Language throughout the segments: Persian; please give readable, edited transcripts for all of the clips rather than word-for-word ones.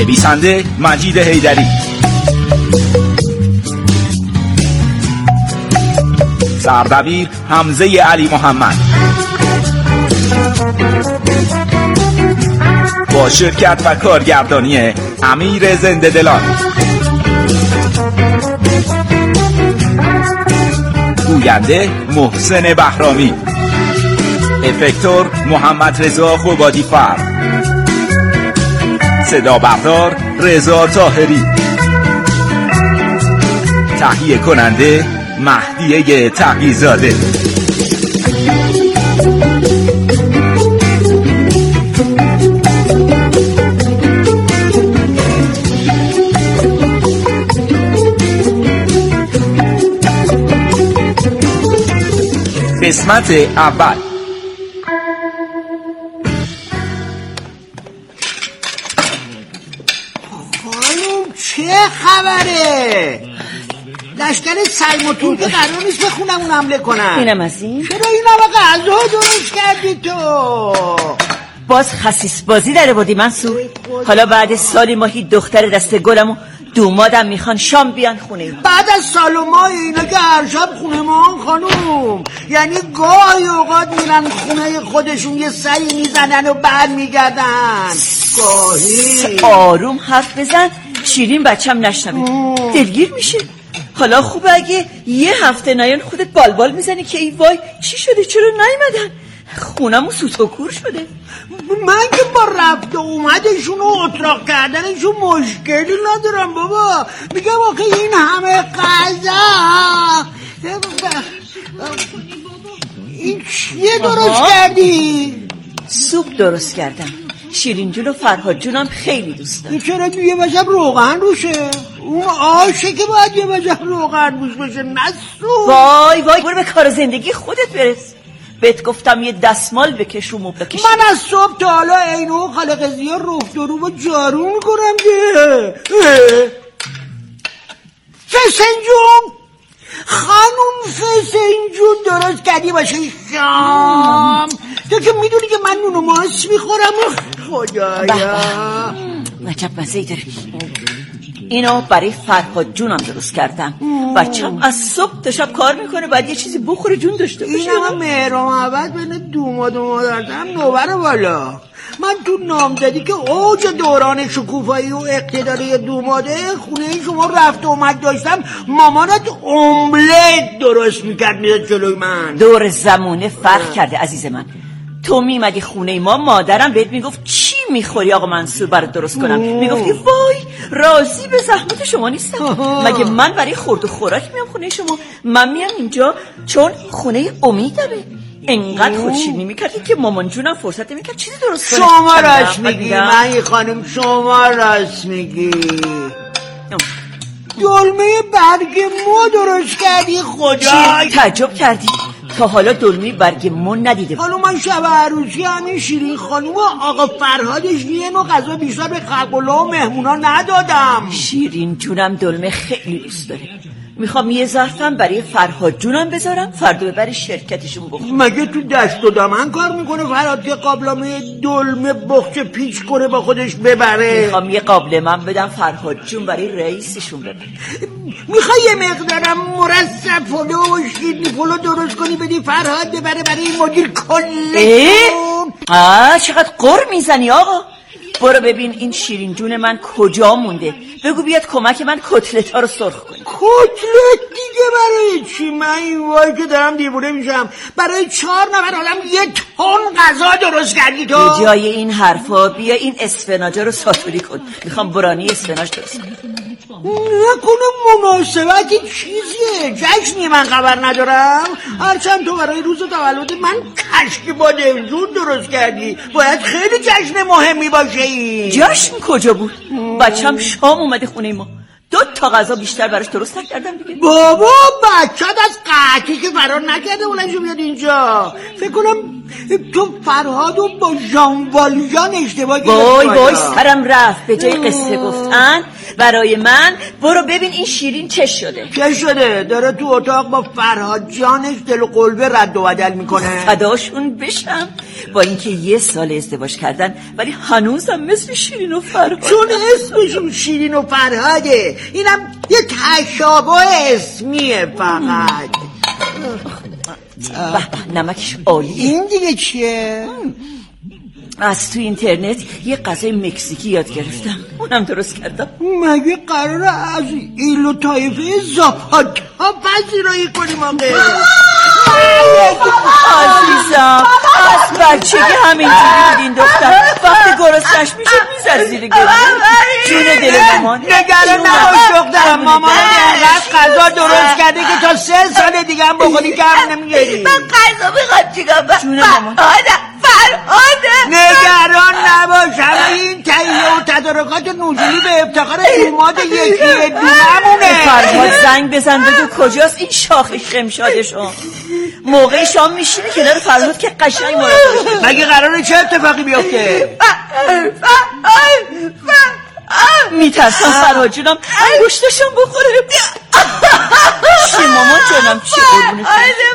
نویسنده مجید حیدری، سردبیر حمزه علی محمد، با شرکت و کارگردانی امیر زنده دلان، گوینده محسن بهرامی، افکتور محمد رضا خوبادی فرد، صدا بردار رضا طاهری، تهیه کننده مهدیه تقی‌زاده. قسمت اول. چه خبره؟ لشکر سلم و تور که قرار نیست به خونمون حمله کنن. اینم از این؟ چرا این همه غذا درست کردی تو؟ باز خسیس بازی داره بودی منصور. حالا بعد سالی ماهی دختر دست گلم و دومادم میخوان شام بیان خونه. بعد از سال و ماه اینا که هر شب خونه ما خانوم، یعنی گاهی اوقات میرن خونه خودشون یه سری میزنن و بر میگردن. گاهی آروم حرف بزن شیرین بچم نشنوه، دلگیر میشه. حالا خوبه اگه یه هفته نیان خودت بالبال میزنی که ای وای چی شده چرا نیومدن، خونمو سوت و کور شده. من که با رفت و اومدشون و اتراق کردنشون مشکلی ندارم بابا. میگم آخه این همه غذا این چیه درست کردی؟ سوپ درست کردم. شیرین جون و فرهاد جونم خیلی دوست دارم. چرا یه وجب روغن روشه؟ اون آشه که باید یه وجب روغن روش بشه نه سوپ. وای برو به کار زندگی خودت برس. بهت گفتم یه دستمال بکش و مو بکش. من از صبح تا حالا اینو خلق زیار رفت و رو جارو میکنم که فسنجون خانوم فسنجون درست کردی باشه شام. تو که میدونی که من نون و ماست میخورم. خدایا عجب مزه‌ای داره. اینو برای فرهاد جونم درست کردم. بچم از صبح تا شب کار میکنه باید یه چیزی بخوره جون داشته باشه. این همه مهر و محبت بین دوماد و مادردم نوبر بالا. من تو نامزدی که اوج دوران شکوفایی و اقتداری دوماده خونه شما رفت و اومد داشتم، مامانت املت درست میکرد میداد جلوی من. دور زمونه فرق کرده عزیز من. تو میمدی خونه ما مادرم بهت میگفت چی میخوری آقا منصور برات درست کنم، میگفتی وای راضی به زحمت شما نیستم. مگه من برای خورد و خوراک میام خونه شما؟ من میام اینجا چون خونه امیدمه. انقدر خودشیرینی میکردی که مامان جونم فرصت نمیکرد چیزی درست کنه. شما راست میگی من خانم، شما راست میگی. دلمه برگ مو درست کردی خدا. تعجب کردی؟ تا حالا دلمه برگ مو ندیده. حالا من شب عروسی همین شیرین خانوم و آقا فرهادش یه نوع غذا بیشتر به خلق و مهمونا ندادم. شیرین جونم دلمه خیلی دوست داره. میخوام یه ظرفم برای فرهاد جونم بذارم فردا ببری شرکتشون بخور. مگه تو دشت و دامن کار میکنه فرهاد که قابلمه دلمه بخچه پیچ کنه با خودش ببره؟ میخوام یه قابلمه بدم فرهاد جون برای رئیسشون ببره. میخوای یه مقدارم مرصع پلو و شیرینی پلو درست کنی بدی فرهاد ببره برای مدیر کلتون؟ چقدر قر میزنی آقا. برو ببین این شیرین جون من کجا مونده، بگو بیاد کمک من کتلت ها رو سرخ کنی. کتلت دیگه برای چی؟ من این وای که دارم دیوونه میشم. برای 4 نفر آدم 1 تن غذا درست کردی تو. به جای این حرفا بیا این اسفناجا رو ساتوری کن. میخوام برانی اسفناج درست کنم. نکنه مناسبتی چیزیه جشنی من خبر ندارم. هرچند تو برای روز تولد من کشک با دلجون درست کردی، باید خیلی جشن مهمی باشه. این جشن کجا بود؟ بچم شام اومده خونه ما، 2 تا غذا بیشتر براش درست نکردم دیگه. بابا بچت از قحطی که فرار نکرده بلنشو بیاد اینجا. فکر کنم تو فرهادو با ژان والژان اشتباه گرفتی. وای سرم رفت. به جای قصه گفتن برای من برو ببین این شیرین چه شده. چه شده؟ داره تو اتاق با فرهاد جانش دل و قلبه رد و بدل میکنه. فداشون بشم، با اینکه 1 سال ازدواج کردن ولی هنوزم مثل شیرین و فرهاد. چون اسمشون شیرین و فرهاده، اینم یه تشابه اسمیه فقط. نمکش عالیه. این دیگه چیه؟ از تو اینترنت یه غذای مکزیکی یاد گرفتم، اونم درست کردم. مگه قراره از ایل و طایفه زاپاتا پذیرایی کنیم آقه؟ عزیزم از بچه که همینجوری بودین دختر، وقتی گرسنش میشه میزد زیر گریه. جون دل مامان نگران نباش دخترم، مامان اینقدر غذا درست کرده که تا 3 سال دیگه هم بخوری کم نمیگیری. من غذا میخواد چیکار؟ جون مامان فرهاده نگران نباش، همه این تهیه و تدارکات نزولی به افتخار دوماد یکی دوممونه. فرهاد زنگ بزن بگو کجاست این شاخ شمشادشون. موقع شام میشینی کنار فرهاد که قشنگ مراقبش. مگه قراره چه اتفاقی بیفته؟ میترسم فرهاد جونم انگشتشم بخوره. چی مامان جانم چی قربونه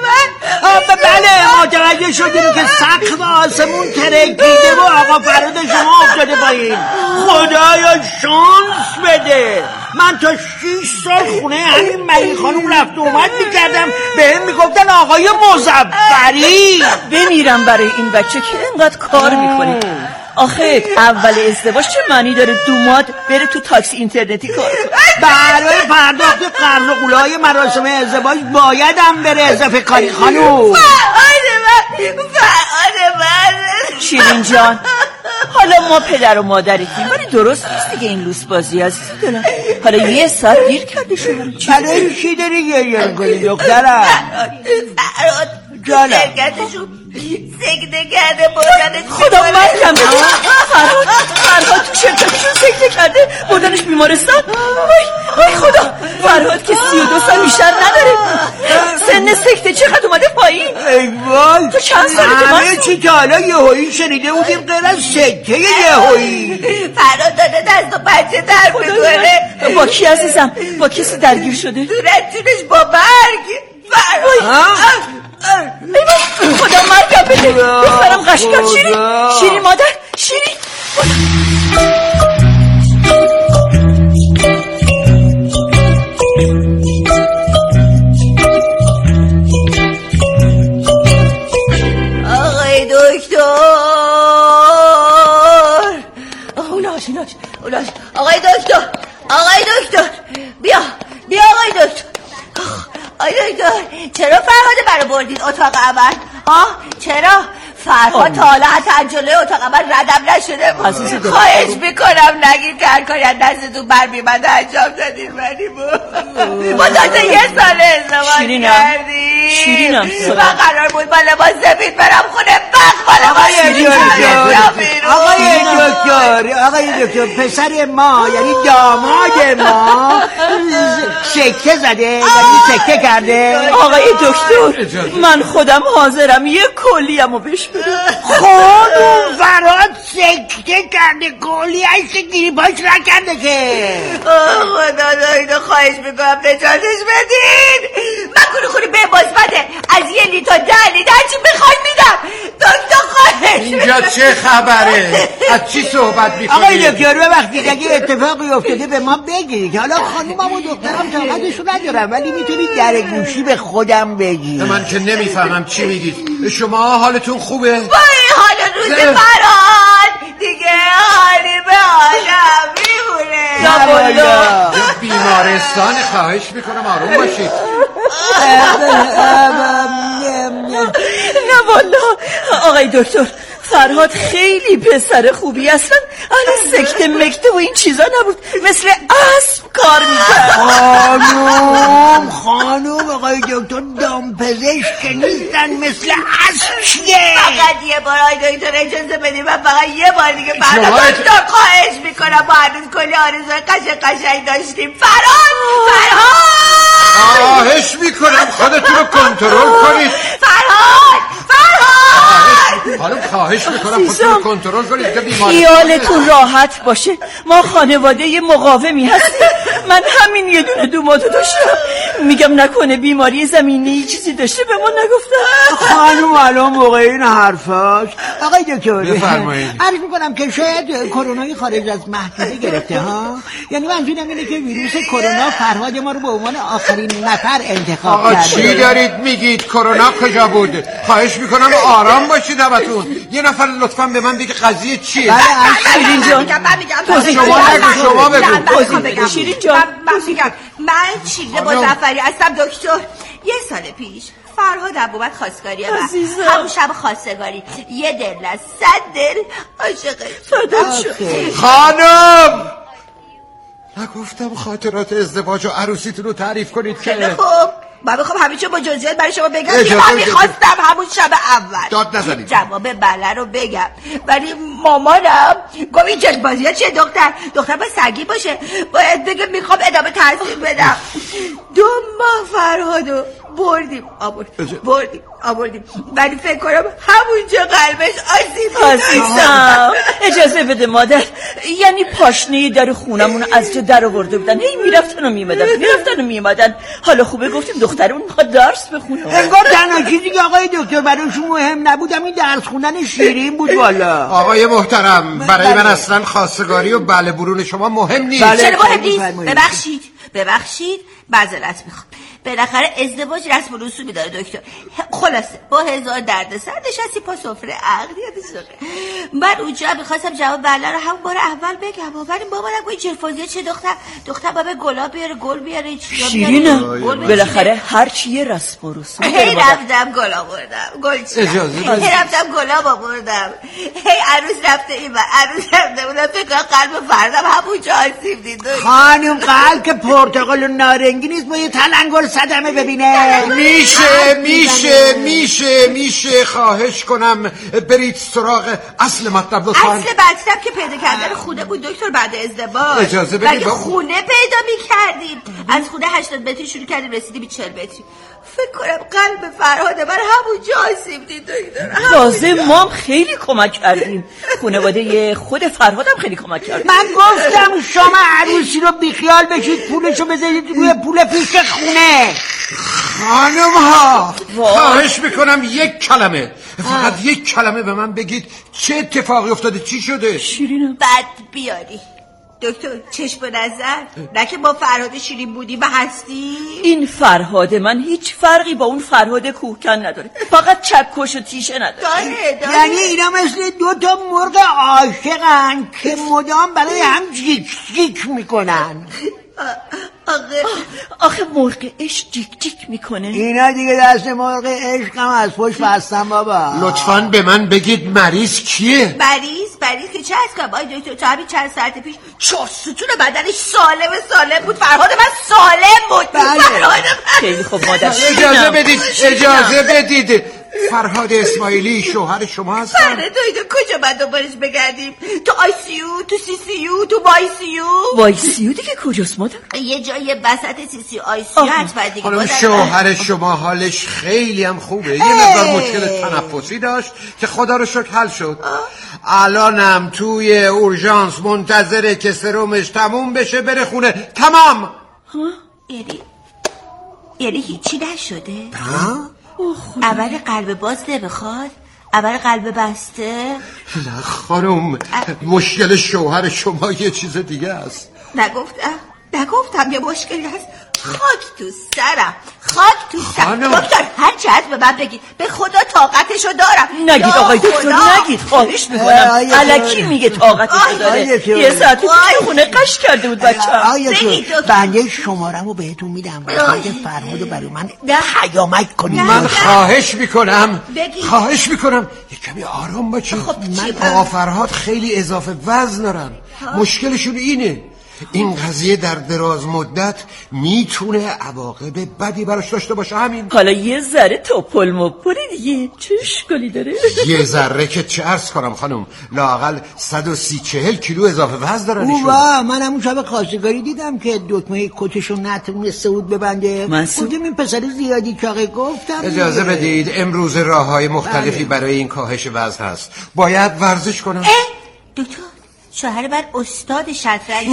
بله متوجه شدیم که سقف آسمون ترکیده و آقا فرهاد شما افتاده پایین. خدایا شانس بده. من تا 6 سال خونه همین مری خانم رفت و اومد میکردم، بهم میگفتن آقای مظفری. بمیرم برای این بچه که اینقدر کار میکنی. آخه اول ازدواج چه معنی داره دوماد بره تو تاکسی اینترنتی کار کنه؟ برای پرداخت قرض و قولای مراسم ازدواج بایدم بره اضافه کاری خانوم. شیرین جان حالا ما پدر و مادرتیم ولی درست نیست دیگه این لوس بازی عزیز دلم. حالا 1 ساعت دیر کرده شما. برای چی داری گریه میکنی دخترم؟ جانم سکته کرده بردنش خدا مرگم بده. فرهاد تو شرکتشون سکته کرده بردنش بیمارستان. وای خدا، فرهاد که 32 سال بیشتر نداره. سن سکته چقدر اومده پایین؟ ای وای تو چند سالته؟ همه چی تا حالا یهویی شنیده بودیم غیر از سکته یهویی. فرهاد داده دست و بچه در میکنه. با کی عزیزم؟ با کسی درگیر شده؟ صورتشونش با برگ. خدا مرگم بده. دخترم قشنگ شیرین مادر شیرین. آقای دکتر اولاش آقای دکتر بیا آقای دکتر. آقای دکتر چرا فرهاد برای بردین اتاق عمل؟ چرا؟ فرهاد تا حالا حتی جلوی اتاق عمل ردم نشده بود. خواهش میکنم نگید که هر کاری از دستتون برمیمد انجام دادین. ولی ما تازه 1 سال ازدواج کردیم. شیرینم من قرار بود با لباس سفید برم خونه بخ آقای دکتر پسر ما یعنی داماد ما سکته زده، یعنی سکته کرده. آقای دکتر من خودم حاضرم یه کلیه‌مو بهش بدم. خانوم فرهاد سکته کرده، کلیه‌اش گیری پاش نکرده که. خدا دایدو خواهش میکنم نجاتش بدین. من کنه به بازمده از 1 لیتر 10 لیتر هرچی بخوای میدم. دکتر خواهش اینجا چه خبره؟ از چی صحبت میکنی؟ آقای دکتر ببخشید اگه اتفاقی افتاده به ما بگید. حالا خانومم و دخترم طاقتشو ندارم ولی میتونید در گوشی به خودم بگید. من که نمیفهمم چی میگید. شما حالتون خوبه؟ وای حال روز فرهاد دیگه حالی به حالم میمونه. نه والا بیمارستان، خواهش میکنم آروم باشید. نه والا آقای دکتر فرهاد خیلی پسر خوبی هستن. الان سکته مکته و این چیزا نبود، مثل اسب کار میکرد. خانوم آقای دکتر دامپزشک نیستن، مثل اسب چیه؟ فقط یه بار آقای دکتر اجازه بدید من فقط یه بار دیگه فرهاد دکتر خواهش میکنم. با هنوز کلی آرزوی قشنگ داشتیم. فرهاد خواهش میکنم خودتون رو کنترل کنید. فرهاد خانم خواهش میکنم خودتون کنترل کنید که بیماری خیالتون راحت باشه، ما خانواده مقاومی هستیم. من همین یه دونه دوماتو داشتم. میگم نکنه بیماری زمینی چیزی داشته به ما نگفتن. خانم الان موقع این حرفاش. آقای دکتر بفرمایید. عرض میکنم که شاید کرونای خارج از محدوده گرفته ها. یعنی منظورم اینه که ویروس کرونا فرهاد ما رو به عنوان آخرین نفر انتخاب آقا کرده. چی دارید میگید؟ کرونا کجا بود؟ خواهش میکنم آرام باشید همتون. یه نفر لطفا به من بگه قضیه چیه؟ شیرین جان شما بگو. شیرین جان من شیرین مظفری هستم دکتر. یه سال پیش فرهاد ابوبکر خواستگاری من همون شب خواستگاری یه دل از 100 دل عاشقش شد. خانم نگفتم خاطرات ازدواج و عروسیتون رو تعریف کنید که خب من میخوام همین چه با جزئیات برای شما بگم که من میخواستم همون شب اول داد نزنید جواب بله رو بگم، ولی مامانم گفت این جلبازی ها چیه دختر باید سگی باشه، باید بگه میخوام ادامه تحصیل بدم. 2 ماه فرهادو بردیم آوردیم ولی فکر کنم همونجا قلبش عزیزم اجازه بده مادر. یعنی پاشنه در خونمون از تو در آورده بودن، هی میرفتن و میمدن. حالا خوبه گفتیم دخترمون میخواد درس بخونه. انگار تنها چیزی که آقای دکتر برایشون مهم نبود همین درس خوندن شیرین بود. والا آقای محترم برای من اصلا خواستگاری و بله برون شما مهم نیست. چرا مهم نیست؟ ببخشید معذرت میخوام. بالاخره ازدواج رسم و رسومی داره دکتر. خلاصه با 1000 دردسر نشستی پا سفره عقد یادش. من اونجا میخواستم جواب بله رو همون بار اول بگم، ولی مامانم گفت جلفازی چه دختر بابا گلاب بیاره گل بیاره شیرینه بالاخره هر چی یه رسم و رسوم. هی رفتم گل آوردم هی عروس رفته این و عروس رفته بودم فکر قلب فردم همونجا آسیب دید. خانم قلب که پرتقال و نارنگی نیست با یه تلنگر صدمه ببینه. میشه خواهش کنم برید سراغ اصل مطلب لطفا. اصل مطلب که پیدا کردن خونه بود دکتر بعد ازدواج. اجازه بدید خونه پیدا می‌کردیم. از خونه 80 متری شروع کردیم رسیدیم به 40 متری. فکر کنم قلب فرهاد من همونجا آسیب دید دکتر. تازه ما خیلی کمک کردیم، خانواده خود فرهادم خیلی کمک کرد. من گفتم شما عروسی رو بیخیال بشید، پولشو بذارید روی پول پیش خونه. خانم ها خواهش میکنم فقط یک کلمه به من بگید چه اتفاقی افتاده، چی شده؟ شیرینم بد بیاری دکتر چشم نظر نه که با فرهاد شیرین بودی و هستی. این فرهاد من هیچ فرقی با اون فرهاد کوهکن نداره، فقط چکش و تیشه نداره. یعنی اینا مثل 2 مرغ عاشقن که مدام برای هم جیک میکنن. آخه مرغ عشق جیک میکنه؟ اینا دیگه دست مرغ عشق هم از پشت بستن بابا. لطفاً به من بگید مریض کیه؟ مریض که چه از کنم آی دکتر؟ تا همین چند ساعت پیش 4 ستون بدنش سالم بود. فرهاد من سالم بود. بله. خیلی خوب مادر. اجازه بدید فرهاد اسماعیلی شوهر شما هستن؟ بله کجا باید دنبالش بگردیم؟ تو آی سی یو، تو سی سی یو، تو وای سی یو. وای سی یو دیگه کجاست مادر؟ یه جای وسط سی سی آی سی یو حتما دیگه. خانم شوهر شما حالش خیلی هم خوبه، یه مقدار مشکل تنفسی داشت که خدا رو شکر حل شد. الانم توی اورژانس منتظره که سرمش تموم بشه بره خونه. تمام. یعنی هیچی نشده؟ اول قلب باز نمیخواد؟ اول قلب بسته؟ نه خانم مشکل شوهر شما یه چیز دیگه است. نگفتم یه مشکلی هست. خاک تو سرم دکتر هر چه هست به من بگید، به خدا طاقتشو دارم. نگید آقای دکتر نگید، خواهش میکنم. الکی میگه طاقتشو داره. یه ساعت پیش خونه قش کرده بود بچه‌م. بنده شمارمو بهتون میدم باید فرهادو برای من پیامک کنید. من خواهش میکنم یه کمی آرام باشید. من آقا فرهاد خیلی اضافه وزن دارن. مشکلشون اینه این قضیه در دراز مدت میتونه عواقب بدی براش داشته باشه. همین حالا یه ذره توپل مپلی دیگه چه اشکالی داره؟ یه ذره که چه عرض کنم خانم، لااقل 130-140 کیلو اضافه وزن دارن ایشون. من همون شب خواستگاری دیدم که دکمه کتشو نتونسته بود ببنده. بودیم این پسر زیادی چاقه گفتم. اجازه بدید، امروز راه‌های مختلفی برای این کاهش وزن هست. باید ورزش کنم. دکتر شوهر من استاد شطرنج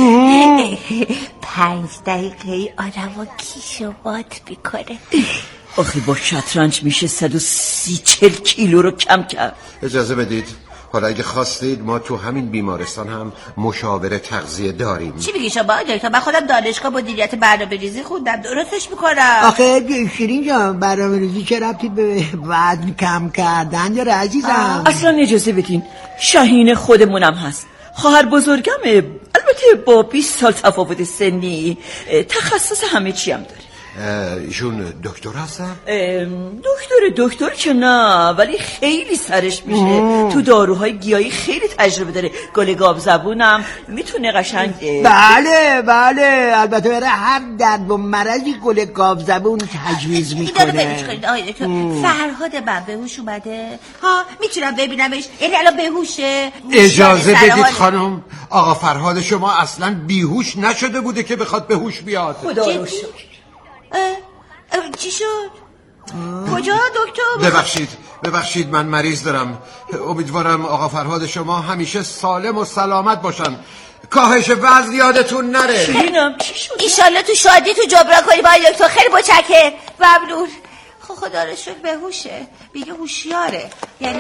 5 دقیقه آدمو کیش و بات میکنه. آخه با شطرنج میشه 130-140 کیلو رو کم کرد. اجازه بدید، حالا اگه خواستید ما تو همین بیمارستان هم مشاور تغذیه داریم. چی میگی شما دکتر؟ من خودم دانشگاه مدیریت برنامه‌ریزی خوندم، درستش میکنم. آخه شیرین جان، برنامه‌ریزی چه ربطی به وزن کم کردن داره عزیزم؟ اصلا اجازه بدین، شاهین خودمونم هست، خواهر بزرگمه، البته با 20 سال تفاوت سنی، تخصص همه چی هم داره. ایشون دکتر هستن؟ دکتر که نه، ولی خیلی سرش میشه. تو داروهای گیاهی خیلی تجربه داره. گل گاو زبونم میتونه قشنگ. بله البته برای هر درد و مرضی گل گاو زبون تجویز میکنه. فرهاد من بهوش اومده؟ ها میتونم ببینمش؟ یعنی الان بهوشه؟ اجازه بدید خانم، آقا فرهاد شما اصلا بیهوش نشده بوده که بخواد به هوش بیاد. خدا رو شکر. چی شد؟ کجا دکتر؟ ببخشید من مریض دارم. امیدوارم آقا فرهاد شما همیشه سالم و سلامت باشن. کاهش وزن یادتون نره. شیرینم چی شد؟ ایشالله تو شادی تو جبران کنی با دکتر. خیلی متشکرم. ممنون. خدا رو شکر بهوشه، دیگه هوشیاره، یعنی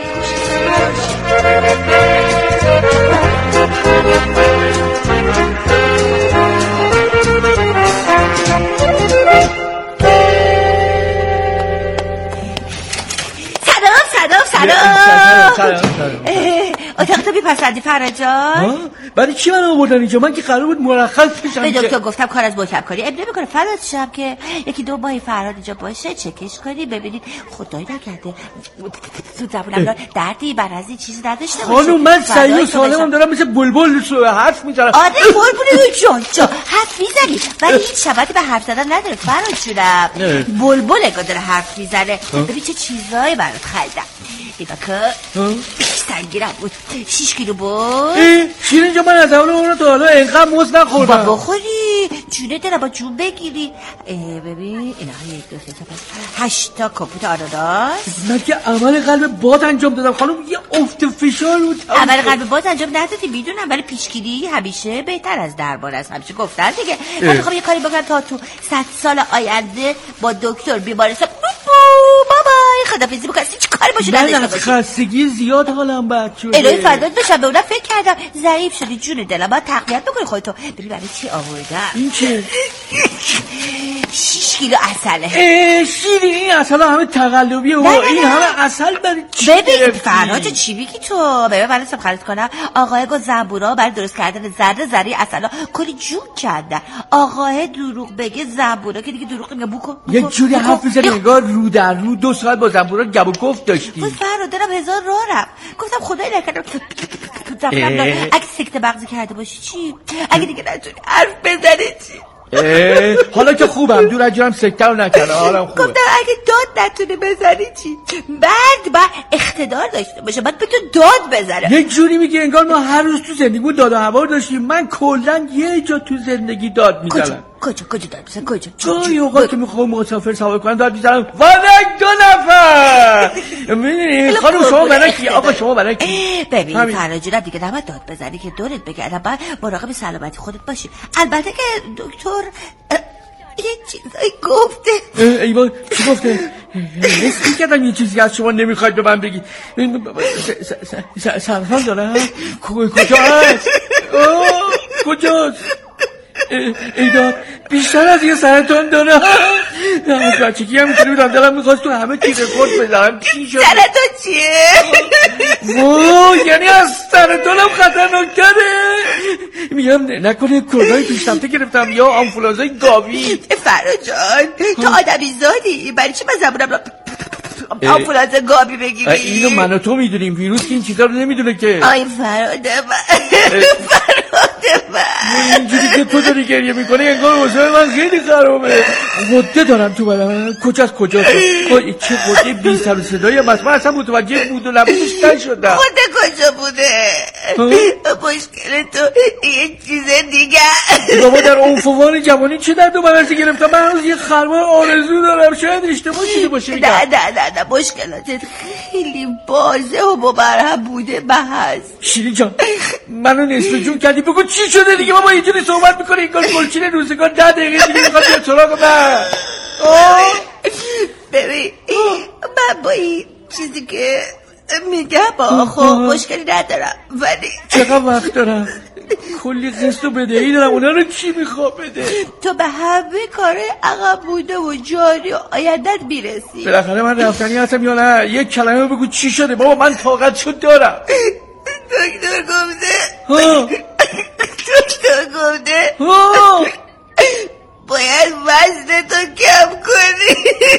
سلام. اتاق تو میپسندی فرهاد جان؟ برای چی من آوردن اینجا؟ من که قرار بود مرخص بشم. به دکتر گفتم کار از محکم کاری اب نمیکنه فرهاد شب که 1-2 ماه فرهاد اینجا باشه چکش کنی ببینید خدای نکرده تو زبونم دردی برازی چیزی نداشته باشه. خانم من صحیح و سالمم دارم مثل بلبل حرف میزنم. آره قربون جون حرف میزنی ولی هیچ شباهتی به حرف زدن نداره فرهاد جونم. بلبل انگار داره حرف میزنه. ببین چه چیزایی برات خریدم. نگاه کن سنگیرم بود 6 کیلو بود. شیرین جا من از اول اون تا حالا اینقدر موز نخوردم. با بخوری جونه دلم با جون بگیری. ببین اینا 1 2 3 4 5 8 تا کاپوت آناناس. من که عمل قلب باد انجام دادم خانم، یه افت فشار بود. عمل قلب باد انجام ندادی میدونم، ولی پیشگیری همیشه بهتر از درمان است. همیشه گفتن دیگه. من میخوام یه کاری بکنم تا تو 100 سال آینده با دکتر بیمارستان بابای خدافظی بکنم. هیچ کاری باشه نداشته باشی. خستگی زیاد حالم بد شده. الهی فدات بشم، به اونم فکر کردم ضعیف شدی جون دلم. باید تقویت بکنی خودتو. ببین برای چی آوردم این چه 6 کیلو عسله. شیرین این عسل همه تقلبیه و این همه عسل برای چی؟ ببین فرهاد چی بگی تو؟ ببین من لازم خرید کنم. آقای گو زنبورا برای درست کردن ذره عسلا کلی جون کردن. آقای دروغ بگه زنبورا که دیگه دروغ میگه بوکو یک جوری حرف میزنی انگار رو در رو 2 ساعت با زنبورا گب و گفت داشتی. فرهاد دارم 1000 راه رفت. گفتم خدای نکنه اگه سکته مغزی کرده باشی چی؟ اگه دیگه نتونی حرف بزنی چی؟ حالا که خوبم دور از جانم سکته رو نکنه حالم خوبه. گفتم اگه داد نتونه بزنی چی؟ بعد اقتدار داشته باشه بعد به تو داد بزنه. یک جوری میگه انگار ما هر روز تو زندگیمون داد و هوا داشتیم. من کلا یه جا تو زندگی داد میزنم. کجا داد میزنم؟ کجا؟ جایی اوقات که میخوام مسافر سوار کنم داد میزنم وانک 2 نفر. میدونی خانم شما برای کی؟ آقا شما برای کی؟ ببین فرهاد جونم دیگه نباید داد بزنی که دورت بگردم. بعد مراقب سلامتی خودت باشی. البته که دکتر یه چیزایی گفته. ایوان چی گفته؟ حس کردم یه چیزی از شما نمیخواید به من بگی. سرطان داره؟ کجاست؟ کجاست؟ ایداد بیشتر از یه سرطان داره. از بچگی هم اینطوری بودم دلم میخواست تو همه چی رکورد بزنم. چی شد؟ سرطان چیه؟ یعنی از سرطانم خطرناکتره. میگم نکنه کرونا پیشرفته گرفتم یا آنفولانزای گاوی. فرهاد جان تو آدمی زادی برای چی من زبونم آنفولانزا گاوی بگیری؟ اینو من و تو میدونیم، ویروس که این چیزا رو نمیدونه که. آی فرهاد من اینجوری که تو داری گریه میکنه انگار واسه من خیلی خرابه. غده دارم تو بدنم. کجاست چه غده بی سر و صدایی من اصلا متوجه بود و لبوش نشدم. غده کجا بوده؟ مشکل تو یه چیز دیگه. بابا در عنفوان جوانی چه درد و بدرسی گرفتم. من هنوز یه خرمان آرزو دارم. شاید اشتباه شده باشه. نه مشکلاتت خیلی بازه و مبرهم بوده محض. شیرین جان منو نصف جون کردی. بگو چی شده دیگه؟ بابا اینجوری صحبت میکنه اینگار گلچین روزگار 10 دقیقه دیگه میخواد بیاد سراغ من. ببین من با این چیزی که میگم خب مشکلی ندارم، ولی چقدر وقت دارم؟ کلی قسط و بدهی دارم. اونا رو کی میخواد بده؟ تو به همه کاره عقب بوده و جاری و آیندت میرسی. بالاخره من رفتنی هستم یا نه؟ یک کلمه بگو چی شده؟ بابا من طاقت شد دارم. دکتر گفته باید وزن تو کم کنی.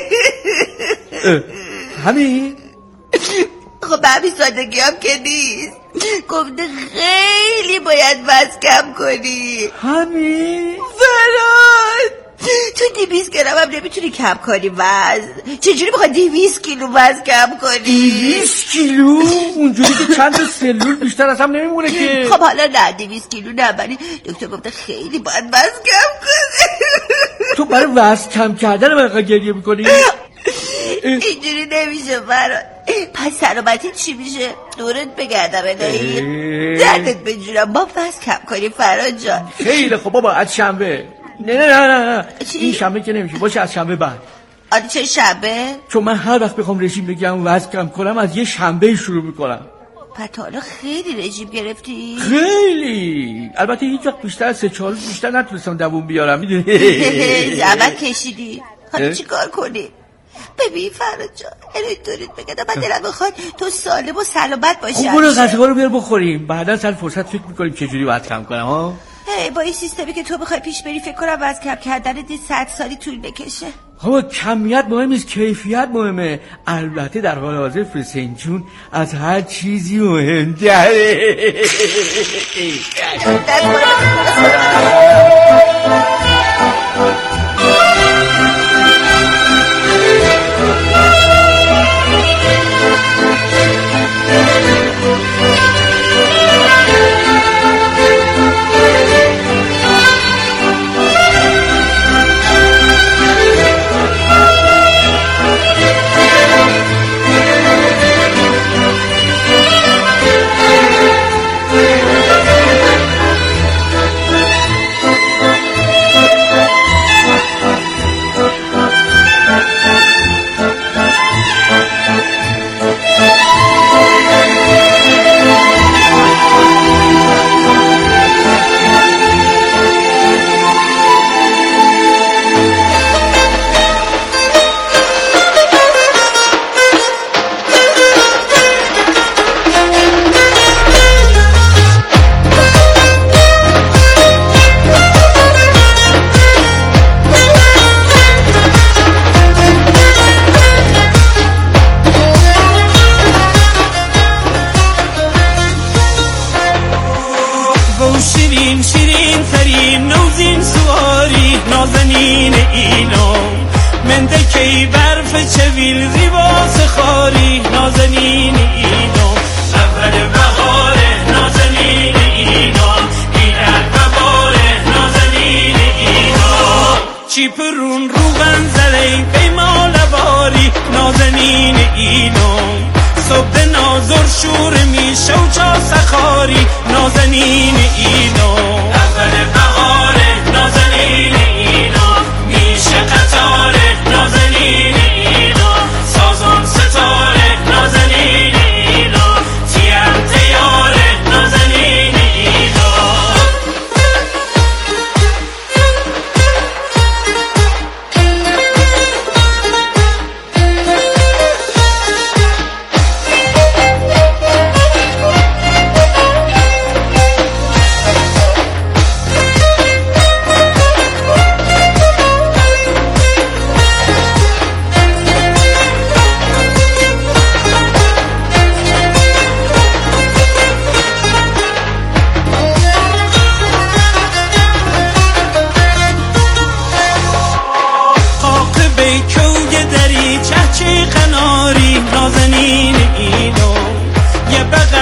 همین؟ خب همین سادگی هم که نیست. گفته خیلی باید وزن کم کنی. همین؟ فراد تو 200 گرم هم نمیتونی کم کنی وزن. چجوری بخوای 200 کیلو وزن کم کنی؟ 200 کیلو؟ اونجوری که چند سلول بیشتر از هم نمیمونه که. خب حالا نه 200 کیلو نه، ولی دکتر گفته خیلی باید وزن کم کنی. تو برای وزن کم کردن من گریه میکنی؟ اینجوری نمیشه فراد. پس سلامتی چی میشه؟ دورت بگردم الهی دردت بجورم با وزن کم کنی فراد جان. خیلی خب بابا از شنبه. نه این شنبه که نمیشه، باشه از شنبه بعد. آره چه شنبه؟ چون من هر وقت بخوام رژیم بگیرم وزن کم کنم از یه شنبه شروع میکنم. پس حالا خیلی رژیم گرفتی؟ خیلی. البته هیچ وقت بیشتر از 3-4 روز بیشتر نتونستم دووم بیارم. میدونی زحمت کشیدی. حالا چی کار کنی؟ ببین فراد جان الهی بگم من دلم بخواد تو سالم و سلامت باشی. خب برو غذا رو بیار بخوریم، بعدا سر فرصت فکر میکنیم چجوری وزن کم کنم. ها با این سیستمی که تو بخوای پیش بری فکر کنم وزن کم کردن 100 سالی طول بکشه. خب کمیت مهم نیست، کیفیت مهمه. البته در حال حاضر فسنج جون از هر چیزی مهم‌تره.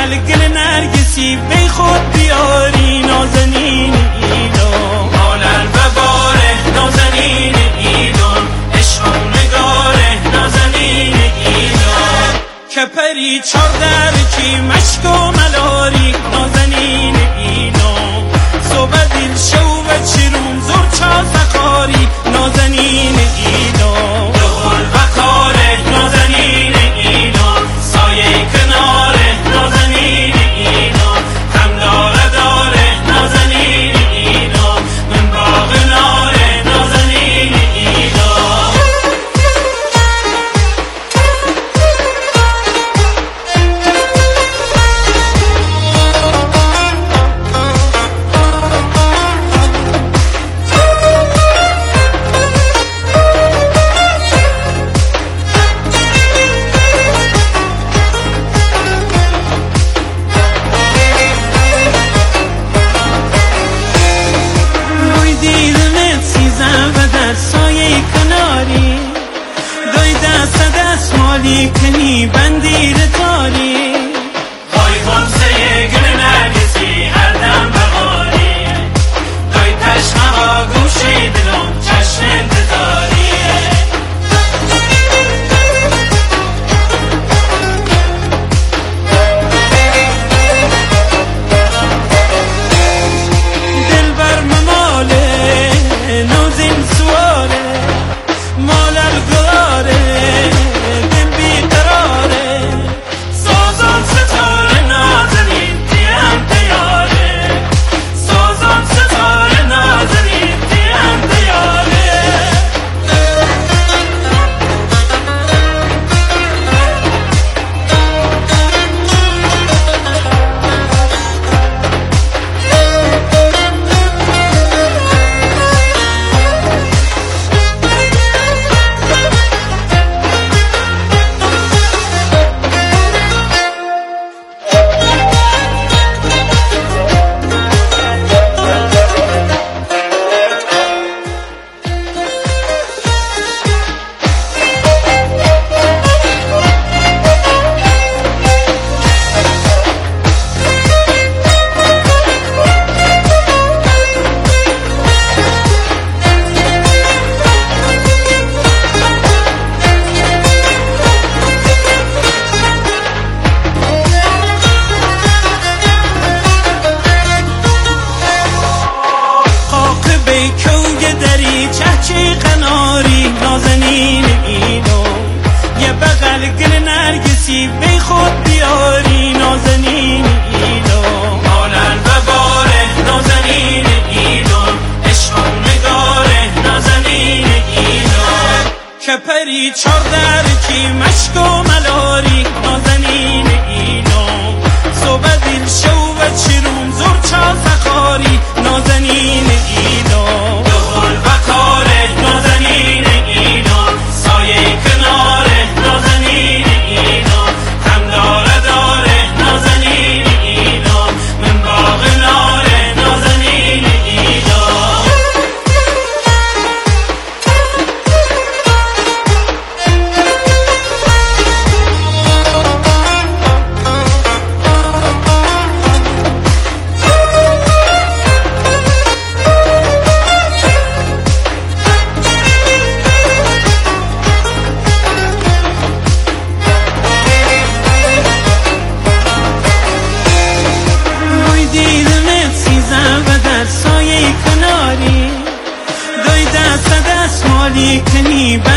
بغل گل نرگسی بی خود بیاری نازنین ایدان مالن بباره نازنین ایدان عشق و نگاره نازنین ایدان که پری چار درکی مشک و ملاری نازنین ایدان صبح دل شو و چیرون زور چا سخاری نازنین ایدان دخل بکاره نازنین ایدان سایه کناره نازنین ایدان هم داره داره نازنین ایدان من باغ ناره نازنین ایدان کنی بندیر تاری وای غمزه گل نرگسی هر دم بغاری دوی تشنه ها گوشی دلم چشم انتظاری دل بر مماله نوزین سواره مال الگاره نازنین اینو یه بغل گل نرگسی بی خود بیاری نازنین اینو مالن بباره نازنین اینو عشق و نگاره نازنین اینو که پری چار درکی مشک و ملاری نازنین اینو صبح دل شو و چیرون زور چا سخاری نازنین اینو دخل بکاره نازنین سایه کناره نازنین اینا هم داره داره نازنین اینا من باغ ناره نازنین اینا سایه کناری دوی دست کنی